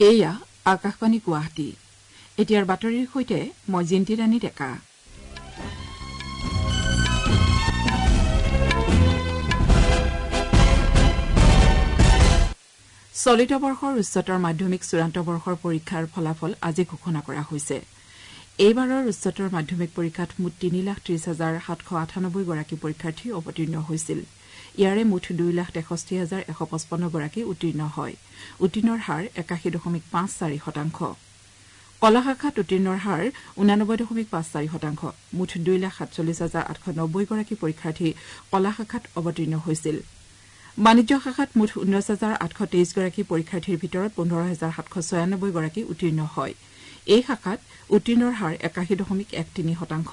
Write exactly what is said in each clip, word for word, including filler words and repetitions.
এয়া আকাশবাণী গুৱাহাটী এতিয়াৰ বাতৰিৰ সৈতে মই জিন্তি ৰাণী ডেকা চলিত বৰ্ষৰ উচ্চতৰ মাধ্যমিক চূড়ান্ত বৰ্ষৰ পৰীক্ষাৰ ফলাফল আজি ঘোষণা কৰা হৈছে এইবাৰৰ উচ্চতৰ মাধ্যমিক পৰীক্ষাত মুঠ তিনি লাখ ত্ৰিশ হাজাৰ সাতশ আঠানব্বৈ গৰাকী পৰীক্ষাৰ্থী অৱতীৰ্ণ হৈছিল ইয়াৰে মুঠ দুই লাখ তেষষ্ঠি হাজাৰ এশ পঁচপন্ন গৰাকী উত্তীৰ্ণ হয় উত্তীৰ্ণৰ হাৰ একাশী দশমিক পাঁচ চাৰি শতাংশ কলা শাখাত উত্তীৰ্ণৰ হাৰ ঊনানব্বৈ দশমিক পাঁচ চাৰি শতাংশ মুঠ দুই লাখ সাতচল্লিশ হাজাৰ আঠশ নব্বৈ গৰাকী পৰীক্ষাৰ্থী কলা শাখাত অৱতীৰ্ণ হৈছিল বাণিজ্য শাখাত মুঠ ঊনৈশ হাজাৰ আঠশ তেইছ গৰাকী পৰীক্ষাৰ্থীৰ ভিতৰত পোন্ধৰ হাজাৰ সাতশ ছয়ানব্বৈ গৰাকী উত্তীৰ্ণ হয় এই শাখাত উত্তীৰ্ণৰ হাৰ একাশী দশমিক এক তিনি শতাংশ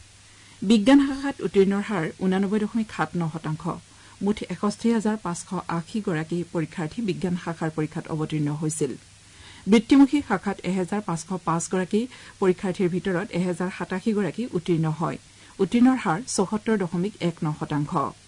বিজ্ঞান শাখাত উত্তীৰ্ণৰ হাৰ ঊনানব্বৈ দশমিক সাত ন শতাংশ মুঠ এষষ্ঠি হাজাৰ পাঁচশ আশী গৰাকী পৰীক্ষাৰ্থী বিজ্ঞান শাখাৰ পৰীক্ষাত অৱতীৰ্ণ হৈছিল বৃত্তিমুখী শাখাত এহেজাৰ পাঁচশ পাঁচ গৰাকী পৰীক্ষাৰ্থীৰ ভিতৰত এহেজাৰ সাতাশী গৰাকী উত্তীৰ্ণ হয় উত্তীৰ্ণৰ হাৰ চৌসত্তৰ দশমিক এক ন শতাংশ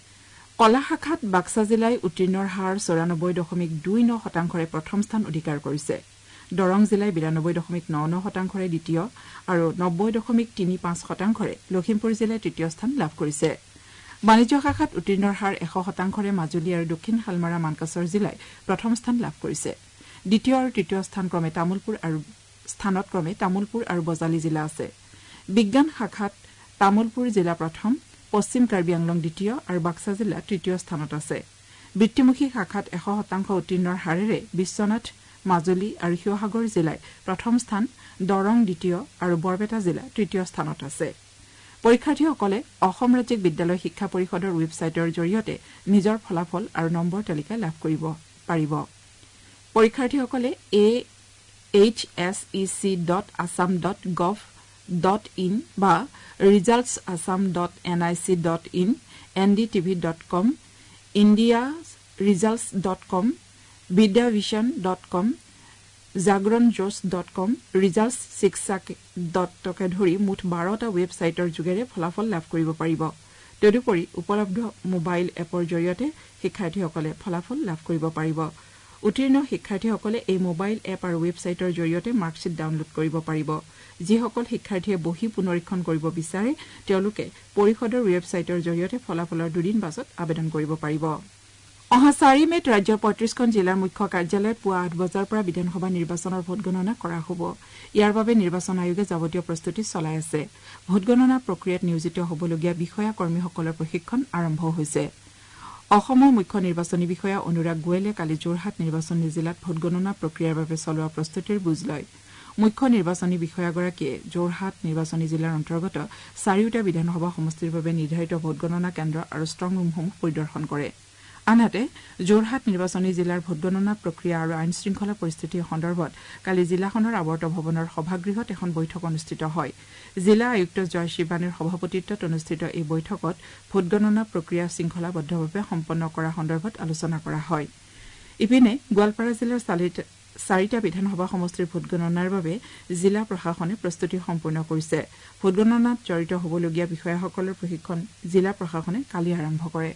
কলা শাখাত বাক্সা জিলাই উত্তীৰ্ণৰ হাৰ চৌৰানব্বৈ দশমিক দুই ন শতাংশৰে প্ৰথম স্থান অধিকাৰ কৰিছে দৰং জিলাই বিৰানব্বৈ দশমিক ন ন শতাংশৰে দ্বিতীয় আৰু নব্বৈ দশমিক তিনি পাঁচ শতাংশৰে লখিমপুৰ জিলাই তৃতীয় স্থান লাভ কৰিছে বাণিজ্য শাখাত উত্তীৰ্ণৰ হাৰ এশ শতাংশৰে মাজুলী আৰু দক্ষিণ হালমাৰা মানকাছৰ জিলাই প্ৰথম স্থান লাভ কৰিছে দ্বিতীয় আৰু তৃতীয় স্থান ক্ৰমে তামুলপুৰ আৰু স্থানত ক্ৰমে তামুলপুৰ আৰু বজালী জিলা আছে বিজ্ঞান শাখাত তামুলপুৰ জিলা প্ৰথম পশ্চিম কাৰ্বি আংলং দ্বিতীয় আৰু বাক্সা জিলা তৃতীয় স্থানত আছে বৃত্তিমুখী শাখাত এশ শতাংশ উত্তীৰ্ণৰ হাৰেৰে বিশ্বনাথ মাজুলী আৰু শিৱসাগৰ জিলাই প্ৰথম স্থান দৰং দ্বিতীয় আৰু বৰপেটা জিলা তৃতীয় স্থানত আছে পৰীক্ষাৰ্থীসকলে অসম ৰাজ্যিক বিদ্যালয় শিক্ষা পৰিষদৰ ৱেবছাইটৰ জৰিয়তে নিজৰ ফলাফল আৰু নম্বৰ তালিকা লাভ কৰিব পাৰিব পৰীক্ষাৰ্থীসকলে A H S E C dot Assam dot gov dot in বা results Assam dot N I C dot in N D TV dot com India results dot com Vidyavision dot com Jagran Josh dot com results শিক্ষা ডটকে ধৰি মুঠ বাৰটা ৱেবছাইটৰ যোগেৰে ফলাফল লাভ কৰিব পাৰিব তদুপৰি উপলব্ধ মোবাইল এপৰ জৰিয়তে শিক্ষাৰ্থীসকলে ফলাফল লাভ কৰিব পাৰিব উত্তীৰ্ণ শিক্ষাৰ্থীসকলে এই মোবাইল এপ আৰু ৱেবছাইটৰ জৰিয়তে মাৰ্কশ্বিট ডাউনলোড কৰিব পাৰিব যিসকল শিক্ষাৰ্থীয়ে বহি পুনৰীক্ষণ কৰিব বিচাৰে তেওঁলোকে পৰিষদৰ ৱেবছাইটৰ জৰিয়তে ফলাফলৰ দুদিন পাছত আবেদন কৰিব পাৰিব অহা চাৰি মেত ৰাজ্যৰ পঁয়ত্ৰিশখন জিলাৰ মুখ্য কাৰ্যালয়ত পুৱা আঠ বজাৰ পৰা বিধানসভা নিৰ্বাচনৰ ভোটগণনা কৰা হ'ব ইয়াৰ বাবে নিৰ্বাচন আয়োগে যাৱতীয় প্ৰস্তুতি চলাই আছে ভোটগণনা প্ৰক্ৰিয়াত নিয়োজিত হ'বলগীয়া বিষয়া কৰ্মীসকলৰ প্ৰশিক্ষণ আৰম্ভ হৈছে অসমৰ মুখ্য নিৰ্বাচনী বিষয়া অনুৰাগ গোৱেলে কালি যোৰহাট নিৰ্বাচনী জিলাত ভোটগণনা প্ৰক্ৰিয়াৰ বাবে চলোৱা প্ৰস্তুতিৰ বুজ লয় মুখ্য নিৰ্বাচনী বিষয়াগৰাকীয়ে যোৰহাট নিৰ্বাচনী জিলাৰ অন্তৰ্গত চাৰিওটা বিধানসভা সমষ্টিৰ বাবে নিৰ্ধাৰিত ভোটগণনা কেন্দ্ৰ আৰু ষ্ট্ৰং ৰুমসমূহ পৰিদৰ্শন কৰে আনহাতে যোৰহাট নিৰ্বাচনী জিলাৰ ভোটগণনা প্ৰক্ৰিয়া আৰু আইন শৃংখলা পৰিস্থিতিৰ সন্দৰ্ভত কালি জিলাখনৰ আৱৰ্ত ভৱনৰ সভাগৃহত এখন বৈঠক অনুষ্ঠিত হয় জিলা আয়ুক্ত জয় শিৱানীৰ সভাপতিত্বত অনুষ্ঠিত এই বৈঠকত ভোটগণনা প্ৰক্ৰিয়া শৃংখলাবদ্ধভাৱে সম্পন্ন কৰা সন্দৰ্ভত আলোচনা কৰা হয় ইপিনে গোৱালপাৰা জিলাৰ চাৰিটা বিধানসভা সমষ্টিৰ ভোটগণনাৰ বাবে জিলা প্ৰশাসনে প্ৰস্তুতি সম্পূৰ্ণ কৰিছে ভোটগণনাত জড়িত হ'বলগীয়া বিষয়াসকলৰ প্ৰশিক্ষণ জিলা প্ৰশাসনে কালি আৰম্ভ কৰে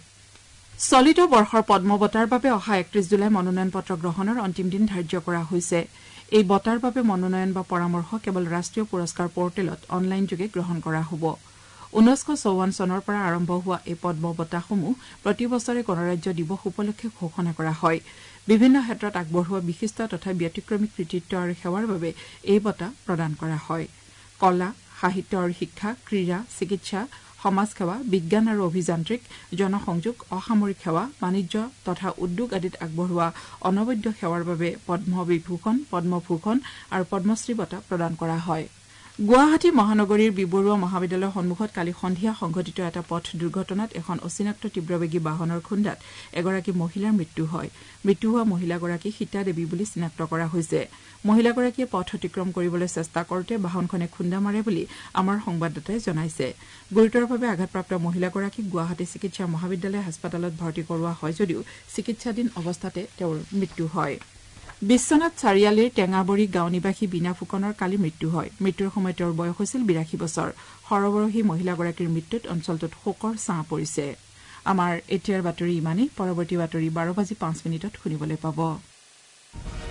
চলিত বৰ্ষৰ পদ্ম বঁটাৰ বাবে অহা একত্ৰিশ জুলাই মনোনয়ন পত্ৰ গ্ৰহণৰ অন্তিম দিন ধাৰ্য কৰা হৈছে এই বঁটাৰ বাবে মনোনয়ন বা পৰামৰ্শ কেৱল ৰাষ্ট্ৰীয় পুৰস্কাৰ পৰ্টেলত অনলাইন যোগে গ্ৰহণ কৰা হ'ব ঊনৈছশ চৌৱন্ন চনৰ পৰা আৰম্ভ হোৱা এই পদ্ম বঁটাসমূহ প্ৰতি বছৰে গণৰাজ্য দিৱস উপলক্ষে ঘোষণা কৰা হয় বিভিন্ন ক্ষেত্ৰত আগবঢ়োৱা বিশিষ্ট তথা ব্যতিক্ৰমী কৃতিত্ব আৰু সেৱাৰ বাবে এই বঁটা প্ৰদান কৰা হয় কলা সাহিত্য আৰু শিক্ষা ক্ৰীড়া চিকিৎসা সমাজ সেৱা বিজ্ঞান আৰু অভিযান্ত্ৰিক জনসংযোগ অসামৰিক সেৱা বাণিজ্য তথা উদ্যোগ আদিত আগবঢ়োৱা অনবদ্য সেৱাৰ বাবে পদ্মবিভূষণ পদ্মভূষণ আৰু পদ্মশ্ৰী বঁটা প্ৰদান কৰা হয় গুৱাহাটী মহানগৰীৰ বিবৰুৱা মহাবিদ্যালয়ৰ সন্মুখত কালি সন্ধিয়া সংঘটিত এটা পথ দুৰ্ঘটনাত এখন অচিনাক্ত তীব্ৰবেগী বাহনৰ খুন্দাত এগৰাকী মহিলাৰ মৃত্যু হয় মৃত্যু হোৱা মহিলাগৰাকী সীতা দেৱী বুলি চিনাক্ত কৰা হৈছে মহিলাগৰাকীয়ে পথ অতিক্ৰম কৰিবলৈ চেষ্টা কৰোতে বাহনখনে খুন্দা মাৰে বুলি আমাৰ সংবাদদাতাই জনাইছে গুৰুতৰভাৱে আঘাতপ্ৰাপ্ত মহিলাগৰাকীক গুৱাহাটী চিকিৎসা মহাবিদ্যালয় হাস্পতালত ভৰ্তি কৰোৱা হয় যদিও চিকিৎসাধীন অৱস্থাতে তেওঁৰ মৃত্যু হয় বিশ্বনাথ চাৰিআলিৰ টেঙাবৰী গাঁও নিবাসী বীণা ফুকনৰ কালি মৃত্যু হয় মৃত্যুৰ সময়ত তেওঁৰ বয়স হৈছিল বিৰাশী বছৰ সৰবৰাহী মহিলাগৰাকীৰ মৃত্যুত অঞ্চলটোত শোকৰ ছাঁ পৰিছে আমাৰ এতিয়াৰ বাতৰি ইমানেই পৰৱৰ্তী বাতৰি বাৰ বাজি পাঁচ মিনিটত শুনিবলৈ পাব